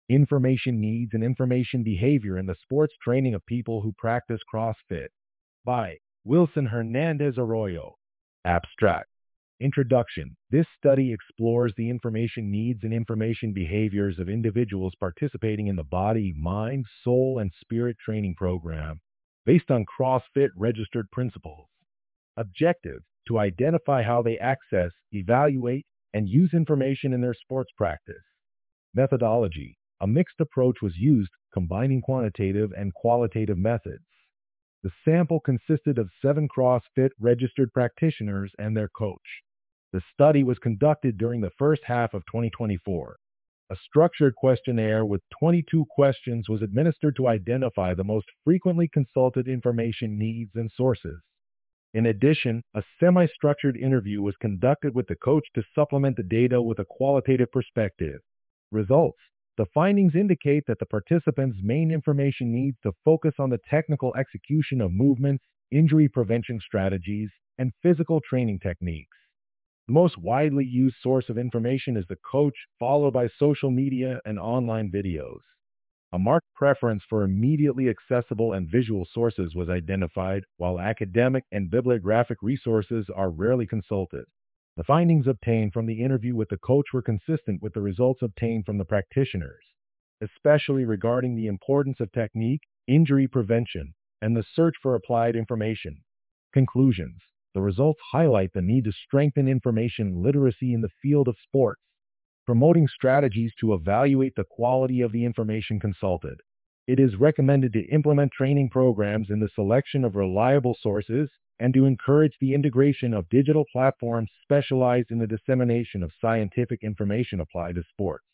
Information Needs and Information Behavior in the Sports Training of People Who Practice CrossFit by Wilson Hernandez Arroyo. Abstract. Introduction. This study explores the information needs and information behaviors of individuals participating in the body, mind, soul, and spirit training program based on CrossFit registered principles. Objective. To identify how they access, evaluate, and use information in their sports practice. Methodology. A mixed approach was used, combining quantitative and qualitative methods. The sample consisted of 7 CrossFit registered practitioners and their coach. The study was conducted during the first half of 2024. A structured questionnaire with 22 questions was administered to identify the most frequently consulted information needs and sources. In addition, a semi-structured interview was conducted with the coach to supplement the data with a qualitative perspective. Results. The findings indicate that the participants' main information needs to focus on the technical execution of movements, injury prevention strategies, and physical training techniques. The most widely used source of information is the coach, followed by social media and online videos. A marked preference for immediately accessible and visual sources was identified, while academic and bibliographic resources are rarely consulted. The findings obtained from the interview with the coach were consistent with the results obtained from the practitioners, especially regarding the importance of technique, injury prevention, and the search for applied information. Conclusions. The results highlight the need to strengthen information literacy in the field of sports, promoting strategies to evaluate the quality of the information consulted. It is recommended to implement training programs in the selection of reliable sources and to encourage the integration of digital platforms specialized in the dissemination of scientific information applied to sports.